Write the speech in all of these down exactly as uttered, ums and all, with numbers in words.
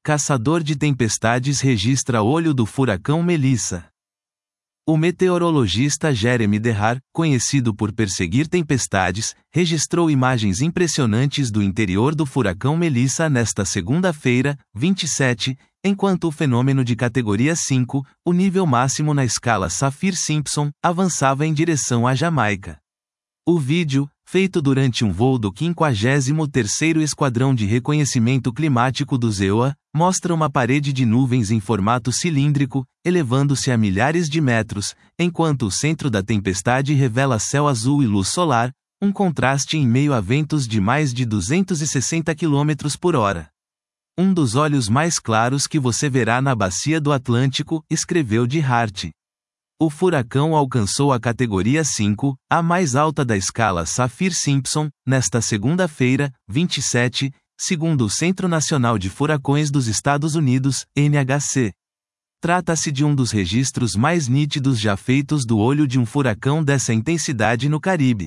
Caçador de tempestades registra olho do furacão Melissa. O meteorologista Jeremy Derrar, conhecido por perseguir tempestades, registrou imagens impressionantes do interior do furacão Melissa nesta segunda-feira, vinte e sete, enquanto o fenômeno de categoria cinco, o nível máximo na escala Saffir-Simpson, avançava em direção à Jamaica. O vídeo, feito durante um voo do quinquagésimo terceiro Esquadrão de Reconhecimento Climático do Z E O A, mostra uma parede de nuvens em formato cilíndrico, elevando-se a milhares de metros, enquanto o centro da tempestade revela céu azul e luz solar, um contraste em meio a ventos de mais de duzentos e sessenta quilômetros por hora. Um dos olhos mais claros que você verá na bacia do Atlântico, escreveu de Hart. O furacão alcançou a categoria cinco, a mais alta da escala Saffir-Simpson, nesta segunda-feira, vinte e sete, segundo o Centro Nacional de Furacões dos Estados Unidos, N H C. Trata-se de um dos registros mais nítidos já feitos do olho de um furacão dessa intensidade no Caribe.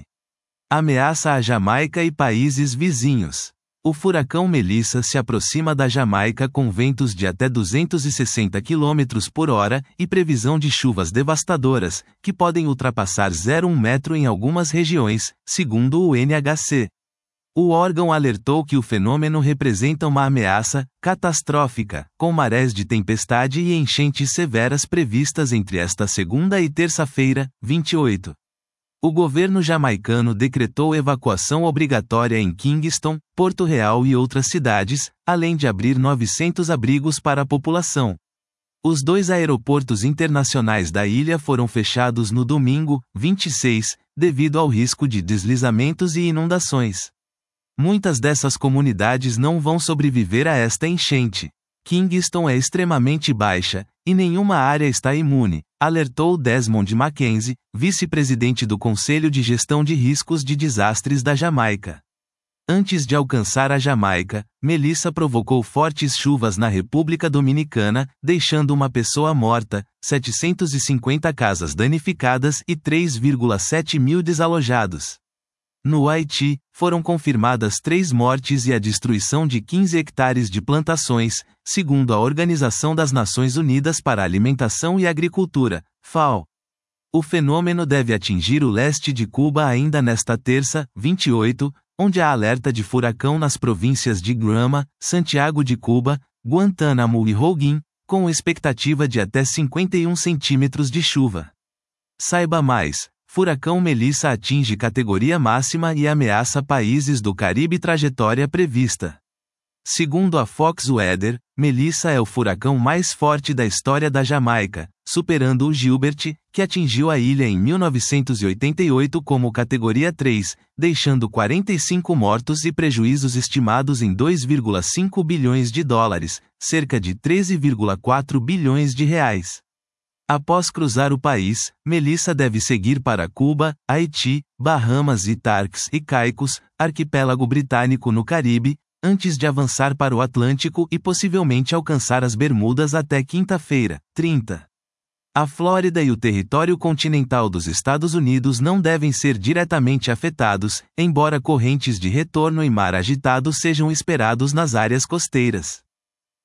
Ameaça a Jamaica e países vizinhos. O furacão Melissa se aproxima da Jamaica com ventos de até duzentos e sessenta quilômetros por hora e previsão de chuvas devastadoras, que podem ultrapassar zero vírgula um metro em algumas regiões, segundo o N H C. O órgão alertou que o fenômeno representa uma ameaça catastrófica, com marés de tempestade e enchentes severas previstas entre esta segunda e terça-feira, vinte e oito. O governo jamaicano decretou evacuação obrigatória em Kingston, Porto Real e outras cidades, além de abrir novecentos abrigos para a população. Os dois aeroportos internacionais da ilha foram fechados no domingo, vinte e seis, devido ao risco de deslizamentos e inundações. Muitas dessas comunidades não vão sobreviver a esta enchente. Kingston é extremamente baixa, e nenhuma área está imune, alertou Desmond Mackenzie, vice-presidente do Conselho de Gestão de Riscos de Desastres da Jamaica. Antes de alcançar a Jamaica, Melissa provocou fortes chuvas na República Dominicana, deixando uma pessoa morta, setecentas e cinquenta casas danificadas e três vírgula sete mil desalojados. No Haiti, foram confirmadas três mortes e a destruição de quinze hectares de plantações, segundo a Organização das Nações Unidas para a Alimentação e Agricultura, FAO. O fenômeno deve atingir o leste de Cuba ainda nesta terça, vinte e oito, onde há alerta de furacão nas províncias de Grama, Santiago de Cuba, Guantánamo e Holguín, com expectativa de até cinquenta e um centímetros de chuva. Saiba mais. Furacão Melissa atinge categoria máxima e ameaça países do Caribe. Trajetória prevista. Segundo a Fox Weather, Melissa é o furacão mais forte da história da Jamaica, superando o Gilbert, que atingiu a ilha em mil novecentos e oitenta e oito como categoria três, deixando quarenta e cinco mortos e prejuízos estimados em dois vírgula cinco bilhões de dólares, cerca de treze vírgula quatro bilhões de reais. Após cruzar o país, Melissa deve seguir para Cuba, Haiti, Bahamas e Turks e Caicos, arquipélago britânico no Caribe, antes de avançar para o Atlântico e possivelmente alcançar as Bermudas até quinta-feira, trinta. A Flórida e o território continental dos Estados Unidos não devem ser diretamente afetados, embora correntes de retorno e mar agitado sejam esperados nas áreas costeiras.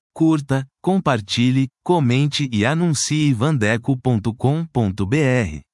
Curta, compartilhe, comente e anuncie vandeco ponto com ponto br.